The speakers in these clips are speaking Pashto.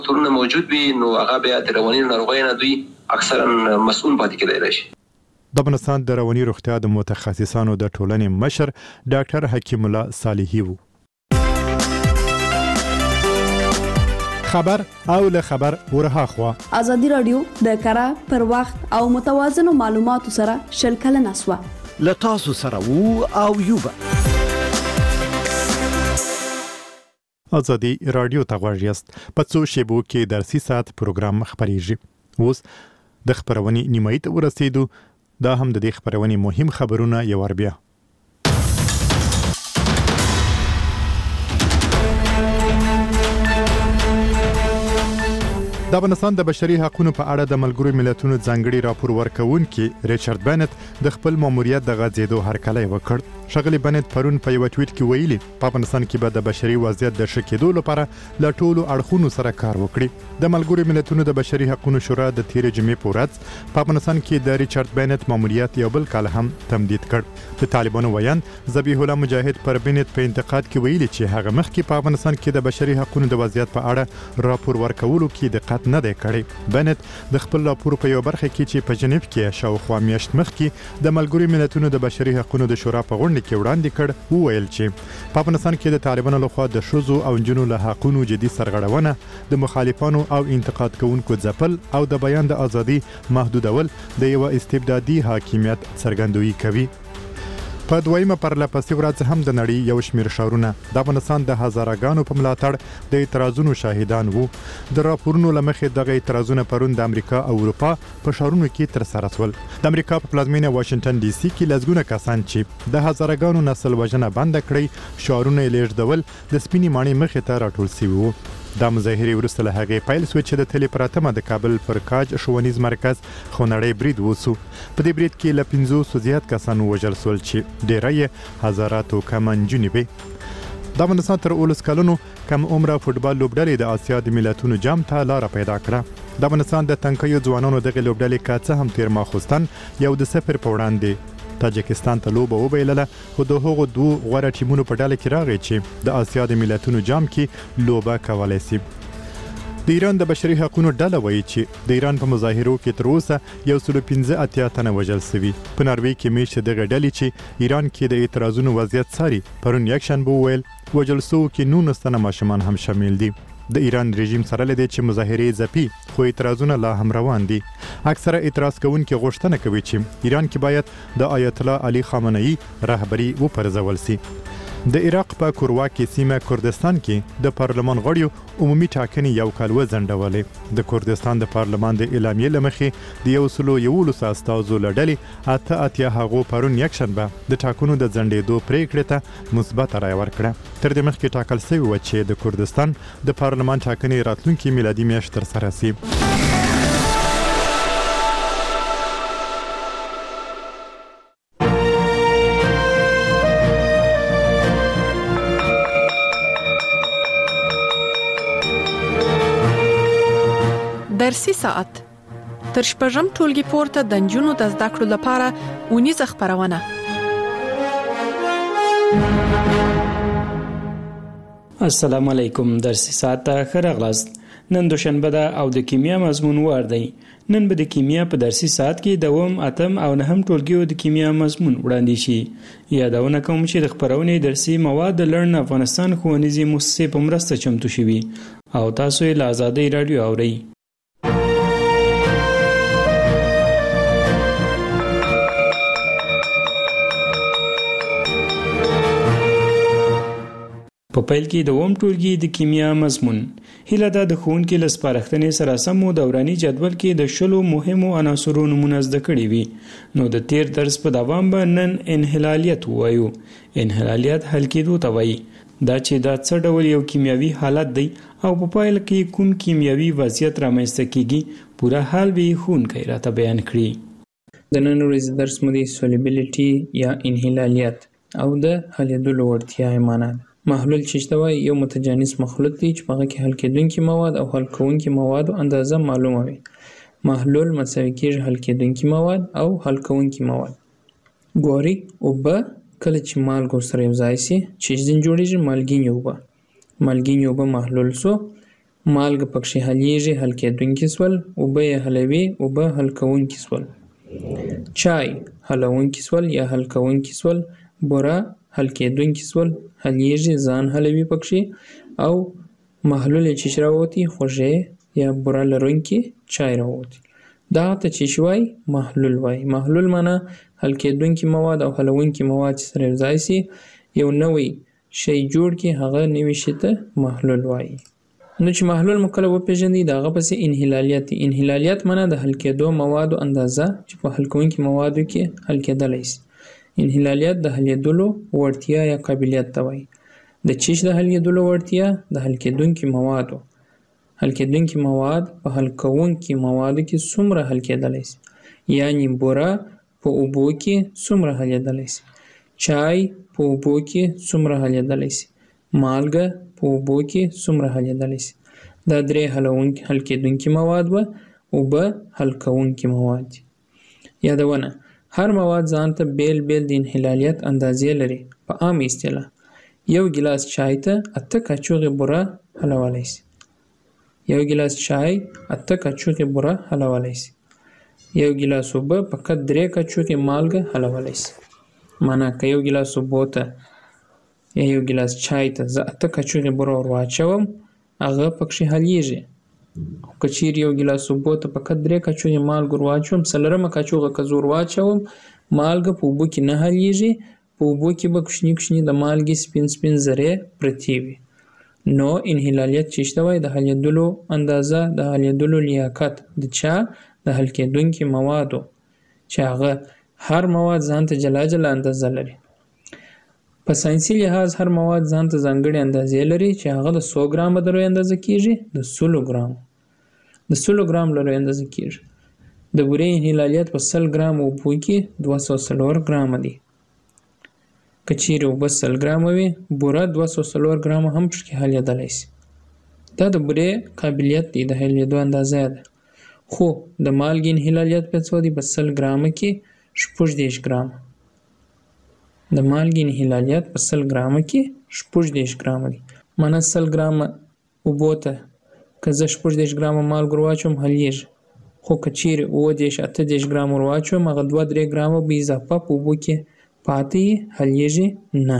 تورونه موجود وي نو هغه بیا د رواني ناروغیو نه دوی اکثرا مسؤل پاتې کېدای شي. د افغانستان د رواني روغتیا د متخصصانو د ټولنې مشر ډاکټر حکیم الله صالحي وو. خبر او له خبر ورها خوا ازادي رادیو د کره پر وخت او متوازن معلوماتو سره شلکل نسوه لتاسو سره وو او یوبا ازادي رادیو ته غواړئ یاست په څو شیبو کې درسي ساعت پروګرام خبريږي. اوس د خبرونې نیمایي ته ورسېدو. دا هم د دې خبرونې مهم خبرونه یو ور بیا. د افغانستان د بشري حقوقو په اړه د ملګرو ملتونو ځانګړي راپور ورکوونکي ریچارډ بنت د خپل ماموریت د غځېدو هرکلی وکړ. ښاغلي بنت پرون په یو ټویټ کې ویلي په افغانستان کې به د بشري وضعیت د ښه کېدو لپاره له ټولو اړخونو سره کار وکړي. د ملګرو ملتونو د بشري حقوقو شورا د تیرې جمعې په ورځ په افغانستان کې د ریچارډ بنت ماموریت یو بل کال هم تمدید کړ. د طالبانو ویان ذبیح الله مجاهد پر بنت په انتقاد کې ویلي چې هغه مخکې په افغانستان کې د بشري حقوقو د وضعیت په اړه راپور ورکولو کې دقت نه دی کړی. بنت د خپل راپور په یو برخه کې چې په جنیف کې شاوخوا میاشت مخکې د ملګرو ملتونو د بشري حقوقو د شورا په غونډه کې وړاندې کړ وویل چې په افغانستان کې د طالبانو لخوا د ښځو او نجونو له حقوقو جدي سرغړونه د مخالفانو او انتقاد کوونکو ځپل او د بیان د ازادي محدودول د یو استبدادي حاکمیت څرګندوي کوي. په دویمه پرلپسې ورځ هم د نړۍ یو شمېر ښارونه د افغانستان د هزارهګانو په ملاتړ د اعتراضونو شاهدان وو. د راپورونو له مخې دغه اعتراضونه پرون د امریکا او اروپا په ښارونو کې ترسره شول. د امریکا په پلازمینه واشنگټن ډي سي کې لسګونه کسان چې د هزارهګانو نسل وژنه بند کړی ښارونه یې لیږدول د سپینې ماڼۍ مخې ته راټول شوي وو. دا مظاهرې وروسته له هغې پیل شوې چې د تلې پراتمه د کابل پر کاج ښوونیز مرکز خونړی برید وسو. په دې برید کې له 500 زیات کسان ووژل شول چې ډیری یې هزاراتو کم نجونې وې. د افغانستان تر 19 کلونو کم عمره فوټبال لوبډلې د آسیا د ملتونو جام ته لاره پیدا کړه. د افغانستان د تنکیو ځوانانو دغه لوبډلې که څه هم تیر ماخوستن یو د 0 په وړاندې تاجکستان ته لوبه وبایلله، خو د هغو دوه غوره ټیمونو په ډله کې راغی چې د آسیا د ملتونو جام کې لوبه کولای شي. د ایران د بشري حقوقو ډله وایي چې د ایران په مظاهرو کې تر اوسه 115 تنه وژل شوي. په ناروې کې میاشتې دغه ډلې چې ایران کې د اعتراضونو وضعیت څاري پرون یکشنبه وویل وژل شوو کې 19 تنه ماشومان هم شامل دي. د ایران رژیم سره لدی چې مظاهرې ځپي خو اعتراضونه لا هم روان دي. اکثره اعتراض کوونکي غوښتنه کوي چې ایران کې باید د آیت الله علي خامنه‌ای رهبری وپرځول شي. د عراق په کورواکي سیمه کردستان کې د پارلمان غړیو عمومي ټاکنې یو کال وځنډولې. د کردستان د پارلمان د اعلامیې لمخې د 111 استازو لړلې 88 هغو پرون یکشنبه د ټاکنو د ځنډېدو پریکړې ته مثبت رای ورکړه. تر دې مخکې ټاکل شوی و چې د کردستان د پارلمان ټاکنې راتلونکي میلادي میاشت ترسره شي. درسي ساعت تر شپږم ټولګي پورته د نجونو د زده کړو لپاره اونیزه خبرونه. السلام علیکم. درسي ساعت ته ښه راغلاست. نن دوشنبه ده او د کیمیا مضمون وار دی. نن به د کیمیا په درسي ساعت کې دوم، اتم او نهم ټولګیو د کیمیا مضمون وړاندې شي. یادونه کوم چې د خبرونې درسي مواد د لرن افغانستان ښوونیزې مؤسسې په مرسته چمتو شوي او تاسو یې له ازادۍ رادیو اورئ. په پیل کې د اووم ټولګي د کیمیا مضمون هیله ده د ښوونکي له سپارښتنې سره سم دوراني جدول کې د 10 مهمو عناصرو نومونه زده کړي وي. نو د تیر درس په دوام به نن انحلالیت ووایو. انحلالیت حل کېدو ته وایي. دا چې دا څه ډول یو کیمیاوي حالت دی او په پایله کې کوم کیمیاوي وضعیت رامنځته کیږي پوره حال به ښوونکی راته بیان کړي. د نن ورځې درس مو د سولیبیلیټي یا انحلالیت او د حلېدلو وړتیا یې معنا ده. محلول چې ته وایي یو متجانس مخلوط دی چې په هغه کې حل کېدونکي مواد او حل کوونکي موادو اندازه معلومه وي. محلول مساوي کېږي حل کېدونکي مواد او حل کوونکي مواد. ګوري اوبه کله چې مالګو سره یو ځای شي چې ځین جوړېږي مالګینې اوبه. مالګینې اوبه محلول سو مالګه پکښې حلیږي، حل کېدونکي سول. اوبه یې حلوي، اوبه حل کوونکي سول. چای حلونکي سول یا حل کوونکي سول. بوره حل کېدونکي سول، حلیږي، ځان حلوي پکښې. او محلول یې چې راووتی، خوږې یا بوره لرونکي چای راووتی. دغه ته چې وایي محلول وایي. محلول معنا حل کېدونکي مواد او حلونکي مواد چې سره یوځای سي یو نوی شی جوړ کړي، هغه نوي شي ته محلول وایي. نو چې محلول مو کله وپېژنئ، د هغه پسې انحلالیت دی. انحلالیت معنا د حل کېدو موادو اندازه چې په حل کوونکي موادو کې حل کېدلی سي. انحلالیت د حلېدلو وړتیا یا قابلیت ته وایي. د چیش د حل کېدلو وړتیا د حل کېدونکي موادو. حل کېدونکي مواد په حل کوونکي موادو کې څومره حل کېدلی سي. یعنې بوره په اوبو کې څومره حلېدلی سي. چای په اوبو کې څومره حلېدلی سي. مالګه په اوبو کې څومره حلېدلی سي. دا درې حل کېدونکي مواد وه. اوبه حل کوونکي مواد دي. یادونه: هر مواد ځان ته بیل بیل د انحلالیت اندازې لري. په عام اصطلاح یو ګیلاس چای ته 8 کاچوغې بوره حلولی سي. یو ګیلاس چای 8 کاچوغې بوره حلولی سي. یو ګیلاس اوبه فقط 3 کاچوغې مالګه حلولی سي. معنا که یو ګیلاس اوبو ته یا یو ګیلاس چای ته زه 8 کاچوغې بوره ور واچوم، هغه پکښې حلیږي. خو که چیرې یو ګیلاس اوبو ته فقط 3 کاچوغې مالګه ور واچوم، 4مه کاچوغه که زه ور واچوم، مالګه په اوبو کې نه حلیږي. په اوبو کې به کوچني کوچني د مالګې سپین سپین ذرې پرتې وي. نو انحلالیت چې شته وایي د حلېدلو اندازه، د حلېدلو لیاقت د چا؟ د حل کېدونکي موادو، چې هغه هر مواد ځان ته جلا جلا اندازه لري. په ساینسي لحاظ هر مواد ځان ته ځانګړې اندازې لري چې هغه د 100 ګرامه د روی اندازه کېږي، د 100 ګرامو. د 100 ګرام له روی اندازه کېږي. د بورې انحلالیت په 100 ګرام اوبو کې 204 ګرامه دی. که چیرې اوبه 100 ګرامه وي، بوره 204 ګرامه هم پکې حلېدلی سي. دا د بورې قابلیت دی، د حلېدو اندازه ده. خو د مالګې انحلالیت په څو دی؟ په 100 ګرامه کې 16 ګرامه. د مالګې انحلالیت په 100 ګرامه کې 16 ګرامه دی. معنا 100 ګرامه اوبو ته که زه 16 ګرامه مالګه ور واچوم حلیږي. خو که چیرې 28 ګرامه ور واچوم، هغه 2-3 ګرامه به اضافه په اوبو کې پاتې حلیږي نه.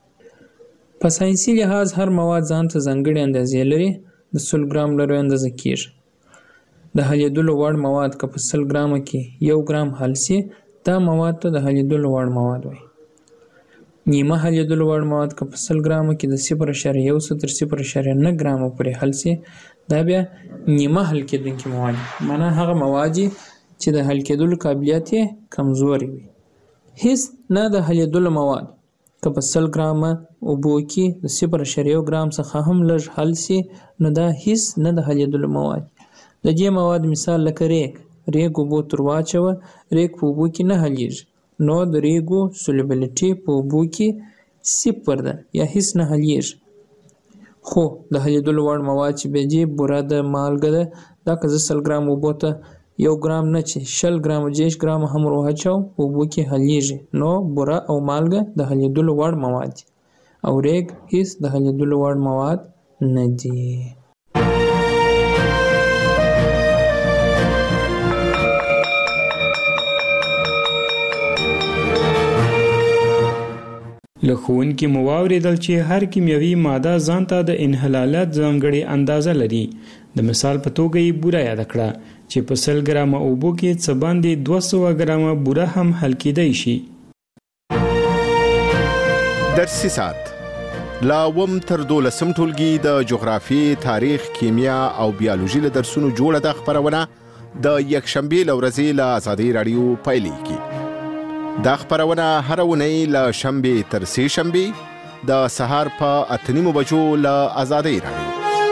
په ساینسي لحاظ هر مواد ځان ته ځانګړې اندازې لري. د 100 ګرام له روی اندازه کېږي. د حلېدلو وړ مواد که په 100 ګرامه کې 1 ګرام حل سي، دا مواد ته د حلېدلو وړ مواد وایي. نیمه حلېدلو وړ مواد که په 100 ګرامه کې د 0.1 تر 0.9 ګرامه پورې حل سي، دا بیا نیمه حل کېدونکي مواد دي. معنا هغه مواد چې د حل کېدلو قابلیت یې کمزوري وي. هیڅ نه د حلېدلو مواد که په 100 ګرامه اوبو کې د 0.1 ګرام څخه هم لږ حل سي، نو دا هیڅ نه د حلېدلو مواد. د دې مواد مثال لکه ریګ اوبو تر واچوه، ریګ په اوبو کې نه حلیږي. نو د ریګو سولوبیلیټي په اوبو کې 0 ده یا هیڅ نه حلیږي. خو د حلېدلو وړ مواد چې بیا دي، بوره ده، مالګه ده، دا که زه 100 ګرام اوبو ته 1 ګرام نه چې 20 ګرامه 10 ګرامه هم ور واچوم، په اوبو کې حلیږي. نو بوره او مالګه د حلېدلو وړ مواد دي، او ریګ هیڅ د حلېدلو وړ مواد نه دي. له ښوونکي مو واورېدل چې هر کیمیاوي ماده ځان ته د انحلالات ځانګړې اندازه لري. د مثال په توګه یې بوره یاد کړه چې په 100 ګرامه اوبو کې څه باندې 200 ګرامه بوره هم حل کېدای شي. درسي ساعت لا وم تر 12 ټولګي د جغرافي، تاریخ، کیمیا او بیولوژي له درسونو جوړه د خبرونه د یکشنبه لورځي له آزادۍ رادیو پایلیږي. دا خبرونه هر ونی له شنبه تر سه شنبه د سهار په 8:30 بجو له آزادۍ رادیو.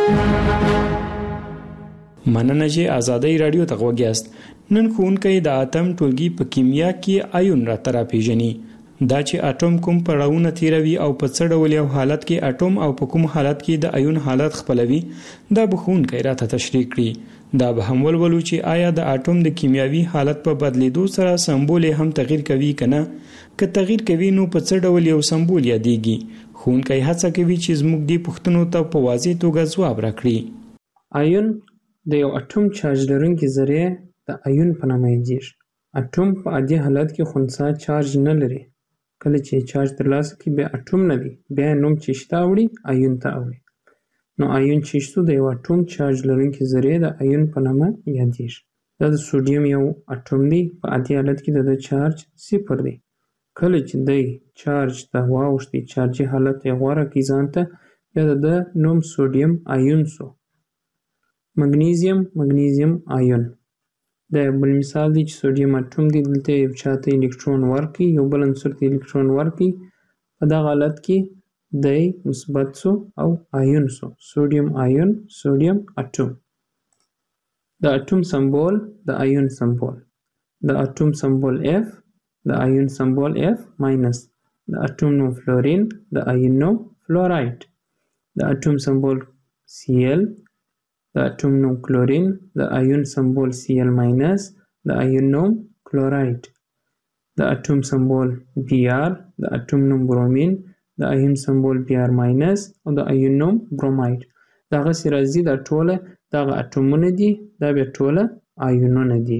مننه چې آزادۍ رادیو ته غوږیاست. نن ښوونکی د اتم ټولګي په کیمیا کې آیون را ترا پیژني. دا چې اټوم کوم پړاوونه تیروي او په څه ډول یو حالت کې اټوم او په کوم حالت کې د آیون حالت خپلوي، دا به ښوونکی راته تشریح کړي. دا به هم ولولو چې آیا د اټوم د کیمیاوي حالت په بدلیدو سره سمبول هم تغییر کوي کنه؟ که تغییر کوي نو په څه ډول یو سمبول یادېږي؟ ښوونکی هڅه کوي چې زموږ دې پوښتنو ته په واضح توګه ځواب راکړي. آیون د یو اټوم چارج لرونکي ذرې د آیون په نامه یادیږي. اټوم په عادي حالت کې خنثی چارج نه لري. کله چې چارج ترلاسه کړي بیا اټوم نه دی، بیا نوم چې شته اوړي آیون ته اوړي. نو آیون چې شته د یو اټوم چارج لرونکي ذرې د آیون په نامه یادیږي. دا د سوډیم یو اټوم دی، په عادي حالت کې د چارج 0 دی. کله چې دی چارج ته واوښتي، چارجي حالت یې غوره کړي ځان ته، بیا د نوم سوډیم آیون سو. مګنیزیم آیون دا یو بل مثال دی چې سوډیم اټوم دی، دلته یو چاته الکترون ورکړي، یو بل عنصر ته الکترون ورکړي، په دغه حالت کې دی مثبت سو او آیون سو. سوډیم آیون، سوډیم اټوم. د اټوم سمبول د آیون سمبول. د اټوم سمبول F، د آیون سمبول F ماینس. د اټوم نوم فلورین، د آیون نوم فلورایډ. د اټوم سمبول Cl، د اټوم نوم کلورین، د آیون سمبول Cl ماینس، د آیون نوم کلورایډ. د اټوم سمبول Br، د اټوم نوم برومین، د آیون سمبول Br ماینس او د آیون نوم برومایډ. دغه سي راځي دا ټوله دغه اټومونه دي، دا بیا ټوله آیونونه دي.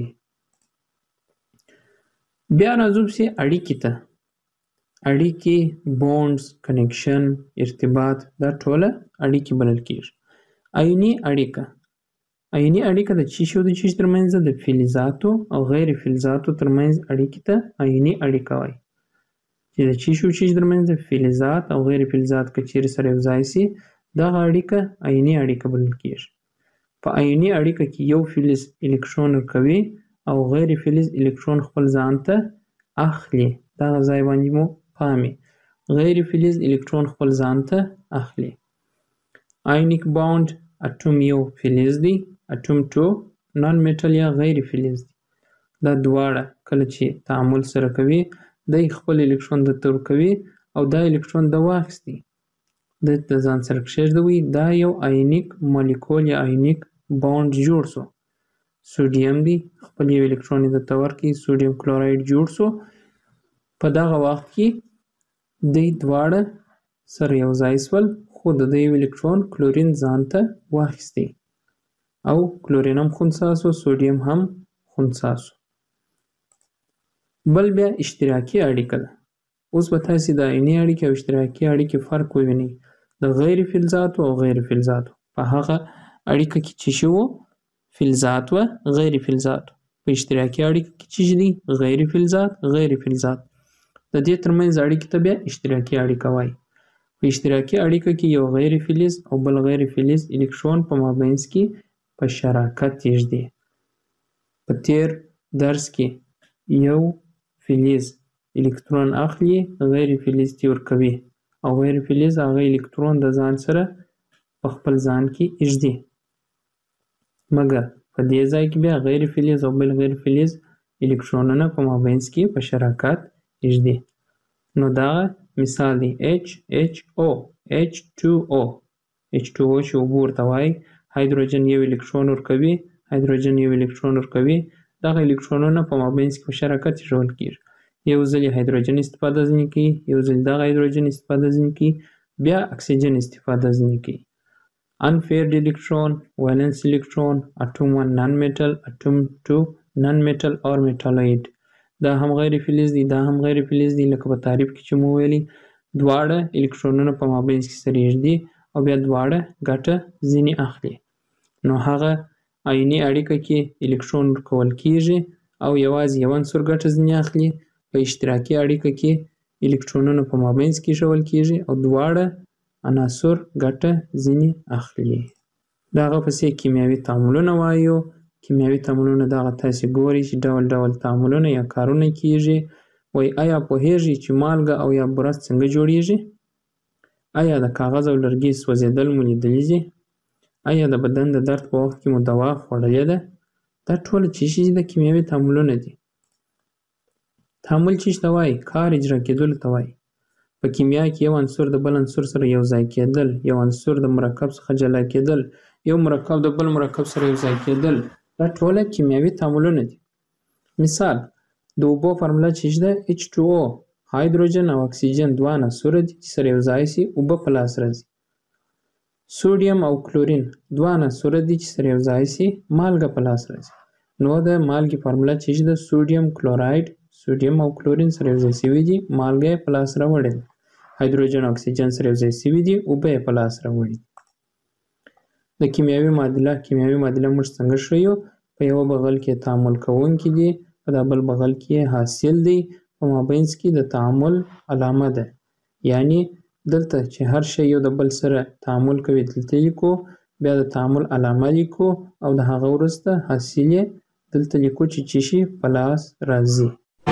بیا راځو پسې اړیکې ته. اړیکې، بونډز، کنیکشن، ارتباط، دا ټوله اړیکې بلل کېږي. آیوني اړیکه. آیوني اړیکه د څه شي او د څه شي ترمنځ ده؟ د فلزاتو او غیر فلزاتو ترمنځ اړیکې ته آیوني اړیکه وایي. چې د څه شي او څه شي ترمنځ د فلزات او غیر فلزات که چیرې سره یو ځای سي، دغه اړیکه آیوني اړیکه بلل کېږي. په آیوني اړیکه کې یو فلز الکترون ورکوي او غیر فلز الکترون خپل ځان ته اخلي. دغه ځای باندې مو پامې. غیر فلز الکترون خپل ځان ته اخلي. آیونیک باونډ، اټوم یو فلز دی، اټوم 2 نان میټل یا غیر فلز دی. دا دواړه کله چې تعامل سره کوي، دی خپل الکترون درته ورکوي او دا الکترون د واخیستی، د ځان سره کښېږدوي. دا یو آیونیک مالیکول یا آیونیک باونډ جوړ سو. سوډیم دی، خپل یو الکترون یې درته ورکړي، سوډیم کلورایډ جوړ سو. په دغه وخت کې دی دواړه سره یو ځای سول، خو د یو الکترون کلورین ځان ته واخیستی او کلورین هم خنثی سو، سوډیم هم خنثی سو. بل بیا اشتراکي اړیکه ده. اوس به تاسې د آیوني اړیکې او اشتراکي اړیکې فرق ووینئ. د غیر فلزاتو او غیر فلزاتو. په هغه اړیکه کې چې شي وو فلزات و غیر فلزات. په اشتراکي اړیکه کې چې دي غیر فلزات غیر فلزات. د دې ترمنځ اړیکې ته بیا اشتراکي اړیکه وایي. په اشتراکي اړیکه کې یو غیر فلز او بل غیر فلز الکترون په مابینځ کې په شراکت یږدي. په تیر درس کې یو فلز الکترون اخلي، غیر فلز ته ورکوي او غیر فلز هغه الکترون د ځان سره په خپل ځان کې یږدي. مګر په دې ځای کې بیا غیر فلز او بل غیر فلز الکترونونه په مابینځ کې په شراکت یږدي. نو دا مثال دی HHO، H2O. H2O چې اوبه ورته وایي، هایدروجن یو الکترون ورکوي، هایدروجن یو الکترون ورکوي. دغه الکترونونه په مابینځ کې په شراکت ایښودل کېږي. یو ځل هایدروجن استفاده ځینې کوي، یو ځل دغه هایدروجن استفاده ځینې کوي، بیا اکسیجن استفاده ځینې کوي. unpaired electron، valence electron، atom 1 non metal، atom 2 non metal or metalloid. دا هم غیر فلز دي، دا هم غیر فلز دي. لکه په تعریف کې چې مو ویلي، دواړه الکترونونه په مابینځ کې سره یږدي او بیا دواړه ګټه ځینې اخلي. نو هغه آیوني اړیکه کې الکترون ورکول کېږي او یوازې یو عنصر ګټه ځینې اخلي. په اشتراکي اړیکه کې الکترونونه په مابینځ کې ایښودل کېږي او دواړه عناصر ګټه ځینې اخلي. دغه پسې کیمیاوي تعاملونه وایو. کیمیاوي تعاملونه دغه تاسې ګورئ چې ډول ډول تعاملونه یا کارونه کېږي. وایي آیا پوهېږئ چې مالګه او یا بوره څنګه جوړیږي؟ آیا د کاغذ او لرګي سوځېدل مو لیدلي دي؟ آیا د بدن د درد په وخت کې مو دوا خوړلې ده؟ دا ټوله څه شي د کیمیاوي تعاملونه دي. تعامل څه ته وایي؟ کار اجرا کېدلو ته وایي. په کیمیا کې یو عنصر د بل عنصر سره یو ځای کېدل، یو عنصر د مرکب څخه جلا کېدل، یو مرکب د بل مرکب سره یو ځای کېدل، دا ټوله کیمیاوي تعاملونه دي. مثال د اوبو فارموله چې ده H2O، هایدروجن او اکسیجن دوه عناصر دي چې سره یو ځای سي اوبه په لاس راځي. سوډیم او کلورین دوه عناصر دي چې سره یو ځای سي مالګه په لاس راځي. نو د مالګې فارموله چې د سوډیم کلوراید، سوډیم او کلورین سره یو ځای شوي دي، مالګه یې په لاس راوړې ده. هایدروجن او اکسیجن سره یو ځای شوي دي، اوبه یې په لاس راوړي. د کیمیاوي معادله موږ څنګه ښیو؟ په یو بغل کې تعامل کوونکي دي، په دا بل بغل کې حاصل دی، په مابینځ کې د تعامل علامه ده. یعنی دلته چې هر شی یو د بل سره تعامل کوي دلته لیکو، بیا د تعامل علامه لیکو او د هغه وروسته حاصل یې دلته لیکو چې شي په لاس راځي.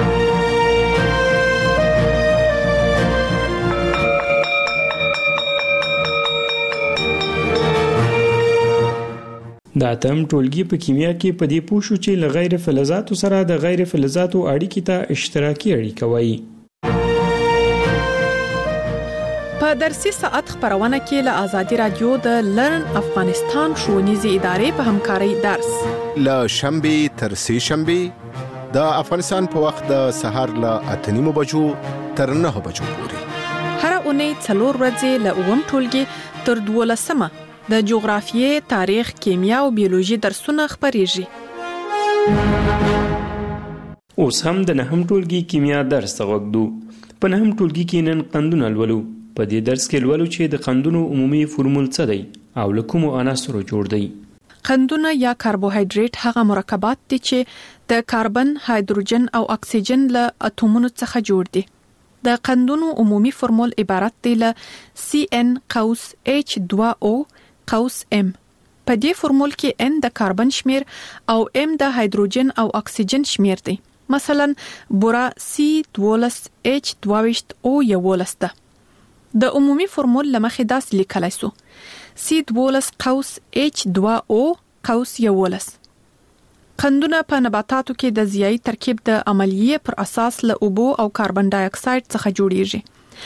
د اتم ټولګي په کیمیا کې په دې پوه شو چې له غیر فلزاتو سره د غیر فلزاتو اړیکې ته اشتراکي اړیکه وایي. په درسي ساعت خبرونه کې له آزادي رادیو د لرن افغانستان ښوونیزې ادارې په همکارۍ درس له شنبه تر سه شنبه د افغانستان په وخت د سهار له 8:30 بجو تر 9 بجو پورې. هر اونۍ 4 ورځې له اووم ټولګي تر 12مه د جغرافیې، تاریخ، کیمیا او بیولوژي درسونه خبريږي. اوس هم د نهم ټولګي کیمیا درس وګورو. په نهم ټولګي کې نن قندونه لولو. په دې درس کې لولو چې د قندونو عمومي فورمول څه دی او له کومو عناصرو جوړ دی. قندونه یا کاربوهایډریټ هغه مرکبات دي چې د کاربن، هایدروجن او اکسیجن له اتومونو څخه جوړ دي. د قندونو عمومي فورمول عبارت دی له CN(H2O)M. په دې فورمول کې N د کاربن شمیر او M د هایدروجن او اکسیجن شمیر دی. مثلا بوره C12H22O11 ده. د عمومي فورمول لمخې داسې لیکلای سو C12H2O11. قندونه په نباتاتو کې د ضیائی ترکیب د عملیې پر اساس له اوبو او کاربن ډای اکساید څخه جوړیږي.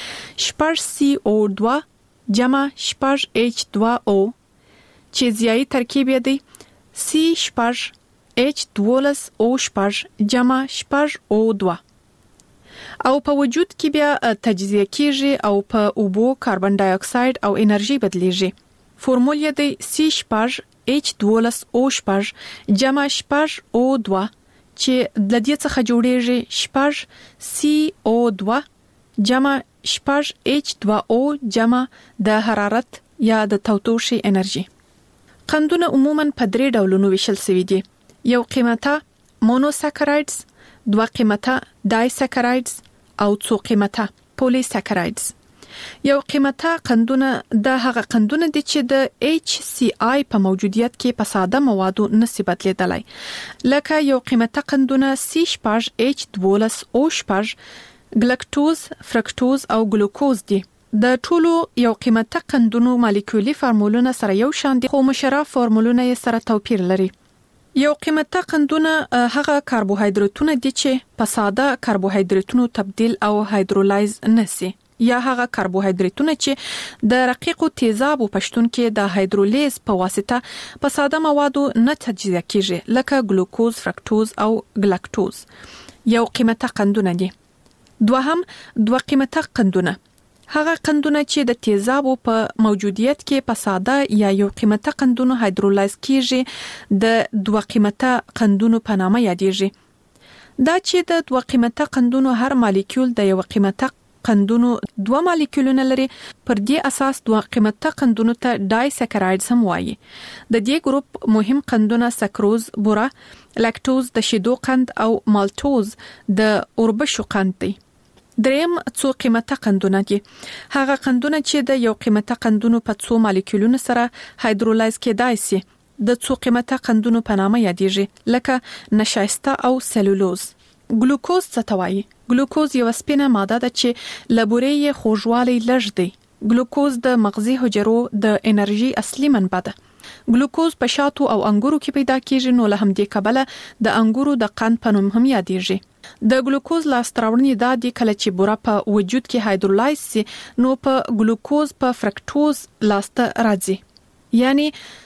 6CO2 جمع 6H2O چې ضیائی ترکیب یې دی C6H12O6 جمع 6O2 او په وجود کې بیا تجزیه کیږي او په اوبو، کاربن ډای اکساید او انرژي بدلیږي. فورمول یې دی C6H12O6 جمع 6O2 چې د دې څخه جوړیږي 6CO2 جمع 6H2O جمع د حرارت یا د تودوخې انرژي. قندونه عموماً په 3 ډولونو ویشل شوي دي. یو قیمته مونوساکرایډز، دوه قیمته ډایساکرایډز او څو قیمته پولیساکرایډز. یو قیمته قندونه د هغه قندونه دي چې د HCI په موجودیت کې په ساده موادو نشي بدلیدلای. لکه یو قیمته قندونه C6H12O6 ګلکټوز، فرکټوز او ګلوکوز دي. د ټولو یو قیمته قندونو مالیکولي فارمولونه سره یو شان دي، خو مشره فارمولونه یې سره توپیر لري. یو قیمته قندونه هغه کاربوهایډریټونه دي چې په ساده کاربوهایډریټونو تبدیل او هایدرولایز نشي، یا هغه کاربوهایډریټونه چې د رقیقو تیزابو په شتون کې د هایدرولیز په واسطه په ساده موادو نه تجزیه کیږي، لکه ګلوکوز، فرکټوز او ګلکټوز. یو قیمته قندونه دي. دوهم دوه قیمته قندونه هغه قندونه چې د تیزابو په موجودیت کې په ساده یا یو قیمته قندونو هایدرولایز کیږي د دوه قیمته قندونو په نامه یادېږي. دا چې د دوه قیمته قندونو هر مالیکول د یو قیمته قندونو دوه مالیکولونه لري، پر دې اساس دوه قیمته قندونو ته ډایساکرایډز هم وایي. د دې ګروپ مهم قندونه سکروز، بوره، لاکټوز د شیدو قند او مالټوز د اوربشو قند دي. دریم څو قیمته قندونه دي. هغه قندونه چې د یو قیمته قندونو په څو مالیکولونو سره هایدرولایز کېدای شي د څو قیمته قندونو په نامه یادېږي، لکه نشایسته او سلولوز. ګلوکوز څه ته وایي؟ ګلوکوز یو سپینه ماده ده چې لبورې یې خوږوالی لږ دی. ګلوکوز د مغزي حجرو د انرژي اصلي منبع ده. ګلوکوز په شاتو او انګورو کې پیدا کیږي، نو له همدې کبله د انګورو د قند په نوم هم یادېږي. د ګلوکوز لاستراوړنې دا دي کله چې بوره په وجود کې هایدرولایز شي، نو په ګلوکوز په فرکټوز لاسته راځي. یعنی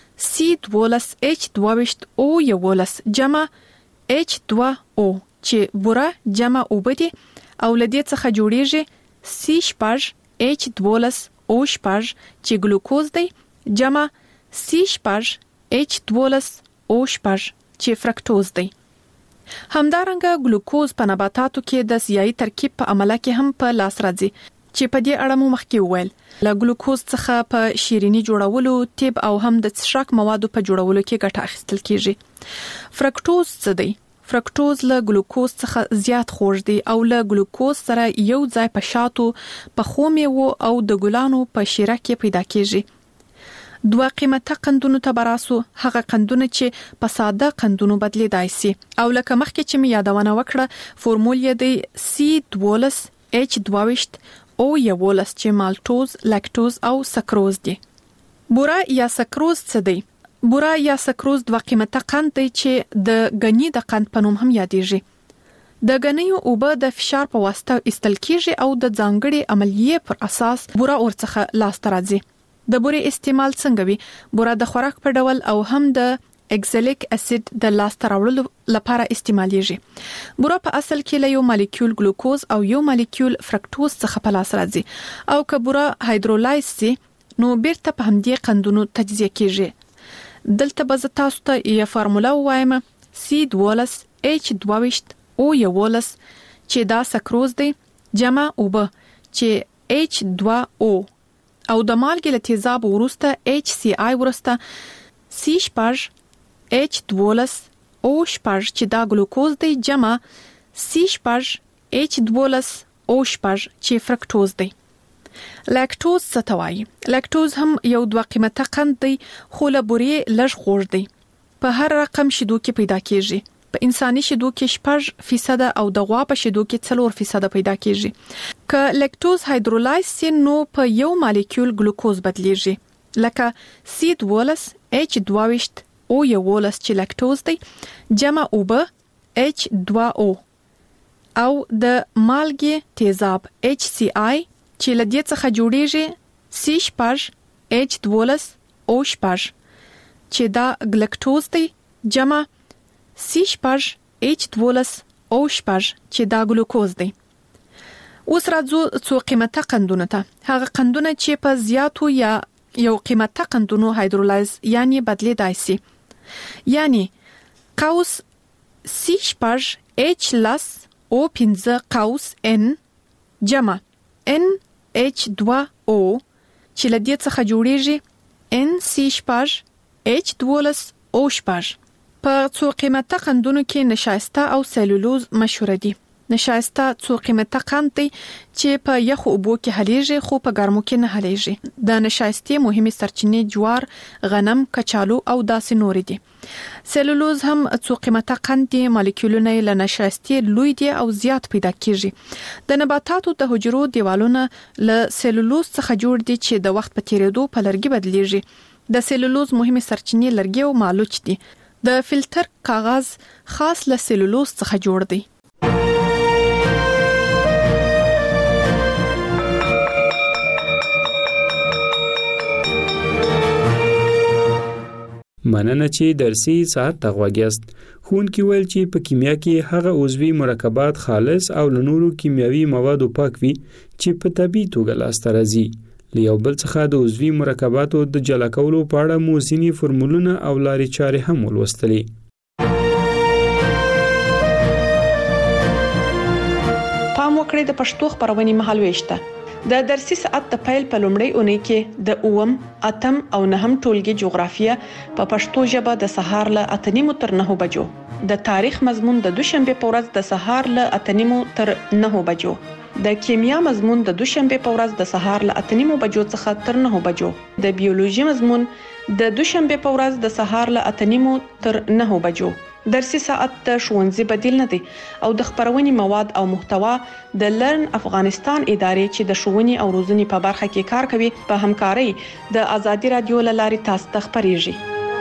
C12H22O11 جمع H2O چې بوره جمع اوبه دي او لدې څخه جوړیږي C6H12O6 چې ګلوکوز دی جمع C12H12O چې فرکټوز دی. همدارنګه ګلوکوز په نباتاتو کې د سیاهي ترکیب په عمله کې هم په لاس راځي چې په دې اړه مو مخکې وویل. له ګلوکوز څخه په شیرینی جوړولو، تیب او هم د څښاک موادو په جوړولو کې ګټه اخیستل کیږي. فرکټوز څه دی؟ فرکټوز له ګلوکوز څخه زیات خوږ دی او له ګلوکوز سره یو ځای په شاتو، په خومیو او د ګلانو په شیره کې پیدا کیږي. دوه قیمته قندونو ته براسو، هغه قندونه چې په ساده قندونو بدلیدای شي او لکه مخکې چې می یادونه وکړه فورمول یې دی C12H12O11 چې مالټوز، لاکټوز او سکروز دي. بوره یا سکروز څه دی؟ بوره یا سکروز دوه قیمته قند دی چې د غنی د قند په نوم هم یادېږي. د غنیو اوبه د فشار په واسطه استل کیږي او د ځانګړي عملیې پر اساس بوره ورڅخه لاس ته راځي. د بورې استعمال څنګه وي؟ بوره د خوراک په ډول او هم د اکزالیک اسید د لاس ته راوړلو لپاره استعمالېږي. بوره په اصل کې له یو مالیکول ګلوکوز او یو مالیکول فرکټوز څخه په لاس راځي او که بوره هایدرولایز سي نو بیرته په همدې قندونو تجزیه کیږي. دلته به تاسو ته یو فارموله وایم C12H12O11 چې دا سکروز دی، جمع اوبه چې H2O او د مالګې له تیزاب وروسته HCl وروسته C12H12O چې دا ګلوکوز دی، جمع C12H12O چې فرکټوز دی. لاکټوز څه ته وایي؟ لاکټوز هم یو دوه قیمته قند دی خو له بورې لږ خوږ دی. په هر رقم شیدو کې پیدا کیږي. په انساني شیدو کې 6% او د غوا په شیدو کې 4% پیدا کیږي. که لاکټوز هایدرولایز سي نو په یو مالیکول ګلوکوز بدلیږي لکه C12H12O11 چې لاکټوز دی، جمع اوبه H2O او د مالګې تیزاب HCl چې له دې څخه جوړیږي C12H12O چې دا ګلکټوز دی، جمع C12H12O چې دا ګلوکوز دی. اوس راځو څو قیمته قندونه ته. هغه قندونه چې په زیاتو یا یو قیمته قندونو هایدرولایز یعنی بدلیدای شي، یعنی قوس C12H15N جمع NH2O چې له دې څخه جوړیږي NC12H12O. په څو قیمته قندونو کې نشایسته او سلولوز مشهور دي. نشایسته څو قیمته قند دی چې په یخو اوبو کې حلیږي خو په ګرمو کې نه حلیږي. د نشایستې مهمه سرچینې جوار، غنم، کچالو او داسې نور دي. سلولوز هم څو قیمته قند دي، مالیکولونه له نشایستې لوی دي او زیات پیدا کیږي. د نباتاتو د حجرو دیوالونه له سلولوز څخه جوړ دي چې د وخت په تیریدو په لرګي بدلیږي. د سلولوز مهمه سرچینې لرګي او مالوچ دي. د فلټر کاغذ خاص له سلولوز څخه جوړ دی. مننه چې درسي ساعت ته غوږیاست. ښوونکي ویل چې په کیمیا کې هغه عضوي مرکبات خالص او له نورو کیمیاوي موادو پاک وي چې په طبیعي توګه لاسته راځي. له یو بل څخه د عضوي مرکباتو د جلا کولو په اړه مو ځینې فورمولونه او لارې چارې هم ولوستلې. پام وکړئ د پښتو خبرونې مهالويشته. د درسي ساعت د پیل په لومړۍ اونۍ کې د 8 او 9 ټولګي جغرافیه په پښتو ژبه د سهار له 8:30 تر 9 بجو، د تاریخ مضمون د دوشنبه په ورځ د سهار له 8:30 تر 9 بجو، د کیمیا مضمون د دوشنبه په ورځ د سهار له 8:30 بجو څخه تر 9 بجو، د بیولوژي مضمون د دوشنبه په ورځ د سهار له 8:30 تر 9 بجو. درسي ساعت د ښوونځي بدیل نه دی او د خبرونې مواد او محتوا د لرن افغانستان ادارې چې د ښوونې او روزنې په برخه کې کار کوي په همکارۍ د ازادي رادیو لاري تاسو ته خبريږي.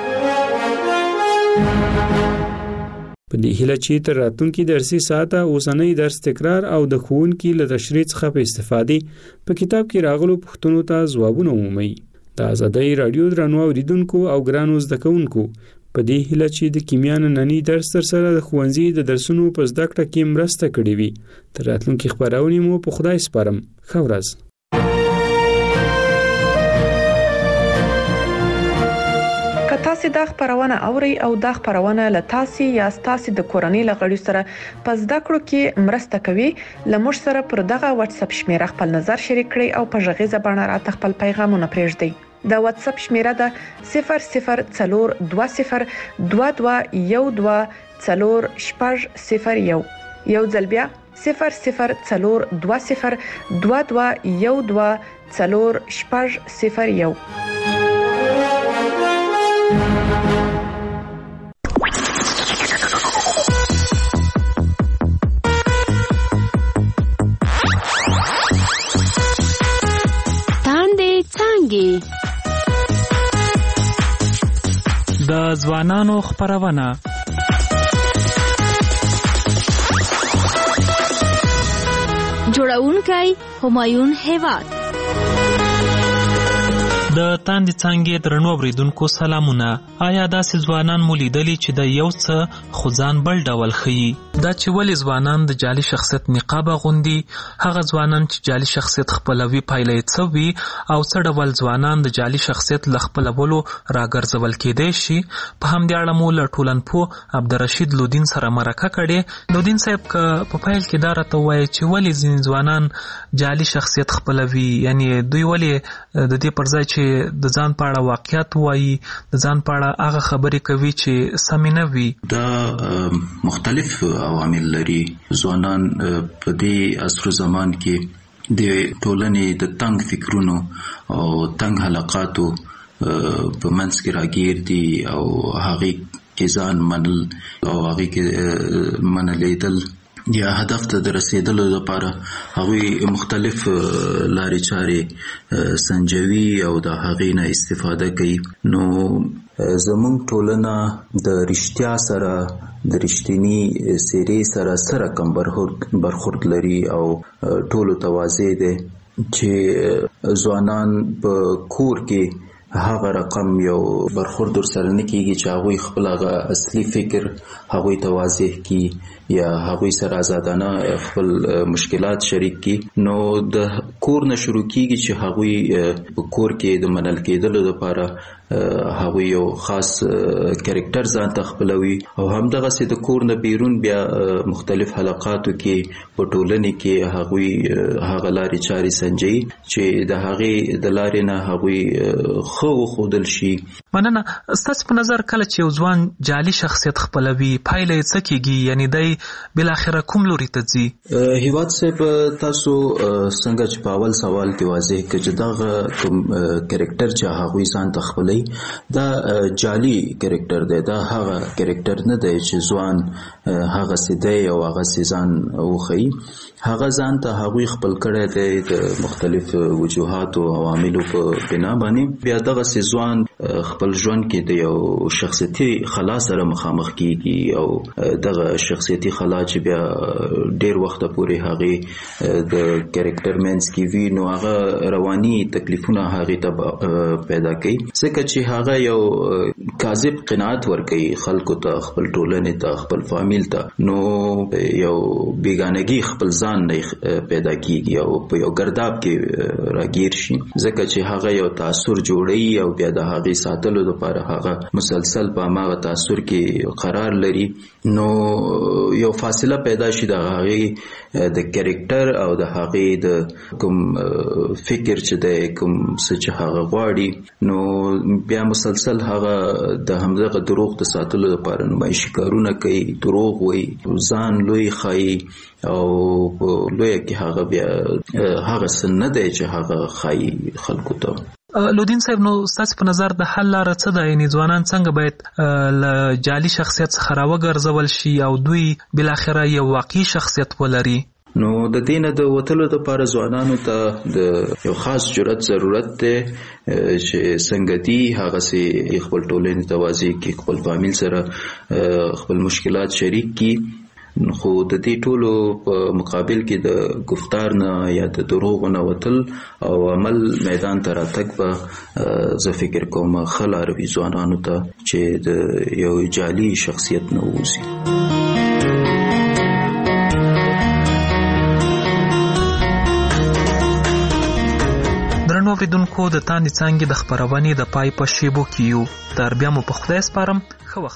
په دې هیله چې تر راتلونکي درسي ساعت اوسنۍ درس تکرار او د ښوونکي له تشریح څخه په استفادې په کتاب کې راغلو پوښتنو ته ځوابونه ومومئ. د ازادي رادیو درنو اوریدونکو او ګرانو زده کوونکو په دې هیله چې د کیمیا نننی درس تر سره د ښوونځي د درسونو په زده کړه کې مرسته کړې وي. تر راتلونکي خبرونه مو په خدای سپارم. ښه ورځ. تاسو د خبرونه اوري او د خبرونه له تاسو یا تاسو د کورنۍ لغړي سره پس د کړو کې مرسته کوي لمر سره پر دغه واتس اپ شمیره خپل نظر شریک کړئ او په ژغیزه باندې راته خپل پیغامونه پرېږدئ. د واتس اپ شمیره ده 002012124001 یو ځل بیا 002012124001. د ځوانانو خبرونه جوړونکی همایون هیواد. د تاندې څنګه درنو اوریدونکو سلامونه. آیا داسې ځوانان مو لیدلی چې د یو څه خزان بل ډول خي؟ دا چې ولې ځوانان د جعلي شخصیت نقاب غوندي، هغه ځوانان چې جعلي شخصیت خپلوي پایلې څوي او څه ډول ځوانان د جعلي شخصیت لخپلولو راګرځول کېدای شي، په همدې اړه مو له ټولنپوه عبدالرشید لودین سره مرکه کړې. لودین صاحب په پیل کې دا راته وایي چې ولې ځینې ځوانان جعلي شخصیت خپلوي، یعنی دوی ولې د دې پر ځای چې د ځان په اړه واقعیت وایي، د ځان په اړه هغه خبرې کوي چې سمې نه وي. دا مختلف عوامل لري. ځوانان په دې عصر زمان کې د ټولنې د تنگ فکرونو او تنگ حلقاتو په منځ کې راګیر دي او هغه کې ځان منل او هغه کې منلیدل یا هدف ته رسیدلو لپاره هغوی مختلف لارې چارې سنجوي او د هغې نه استفاده کوي. نو زموږ ټولنه د رښتیا سره د رښتینی سیرې سره کم برخورد لري او ټولو ته واضح دی چې ځوانان په کور کې هغه رقم یو برخورد سره نه کیږي چې هغوی خپل هغه اصلي فکر هغوی ته واضح کی یا هغوی سره آزادانه خپل مشکلات شریک کی. نو د کور نه شروع کیږي چې هغوی په کور کې د منل کېدلو لپاره هغوی یو خاص کریکټر ځان ته خپلوي او همدغسې د کور نه بیرون بیا مختلف حلقاتو کې په ټولنې کې هغوی هغه لارې چارې سنجي چې د هغې د لارې نه هغوی خو وښودل شي. مننه. ستاسو په نظر کله چې یو ځوان جعلي شخصیت خپلوي پایله یې څه کیږي، یعنی دی بالاخره کوم لوري ته ځي؟ هیواد صاحب تاسو څنګه چې په اول سوال کې واضح کړ چې دغه کوم کریکټر چې هغوی ځان ته خپلوي دا جعلي کریکټر دی، دا هغه کریکټر نه دی چې ځوان هغه سیده او هغه ځان وښيي. هغه ځان ته هغوی خپل کړی دی د مختلف وجوهات او عواملو په بنا باندې. بیا دغسې ځوان خپل ژوند کې د یو شخصیتي خلا سره مخامخ کیږي او دغه شخصیتي خلا چې بیا ډیر وخت پورې هغه د کریکټر مینس کې وی نو هغه رواني تکلیفونه هغه ته پیدا کوي، ځکه چې هغه یو کاذب قناعت ورکوي خلکو ته، خپل ټولنې ته، خپل فامیل ته. نو یو بیگانگی خپل ځان نه پیدا کیږي او په یو ګرداب کې راګیر شي، ځکه چې هغه یو تاثر جوړي او بیا د هغې ساتلو لپاره هغه مسلسل په هماغه تاثر کې قرار لري. نو یو فاصله پیدا شي د هغې د کریکټر او د هغې د کوم فکر چې د کوم څه چې هغه غواړي، نو بیا مسلسل هغه د همدغه دروغ د ساتلو لپاره نمایشي کارونه کوي، دروغ وایي، ځان لوی ښایي او لویه کې هغه بیا هغه څه نه دی چې هغه ښایي خلکو ته. لودین صاحب، نو ستاسو په نظر د حل لاره څه ده؟ یعنې ځوانان څنګه باید له جعلي شخصیت څخه راوګرځول شي او دوی بالاخره یو واقعي شخصیت ولري؟ نو د دې نه د وتلو لپاره ځوانانو ته د یو خاص جرأت ضرورت دی چې څنګه دي هغسې خپل ټولنې ته واضح کړي، خپل فامیل سره خپل مشکلات شریک کړي. خو د دې ټولو په مقابل کې د گفتار نه یا د دروغو نه وتل او عمل میدان ته راتګ به زه فکر کوم ښه لاره وي ځوانانو ته چې د یو جعلي شخصیت نه ووځي. اوریدونکو د تاندې څانګې د خپرونې د پای په شیبو کې یو. تر بیا مو په خدای سپارم. ښه وخت.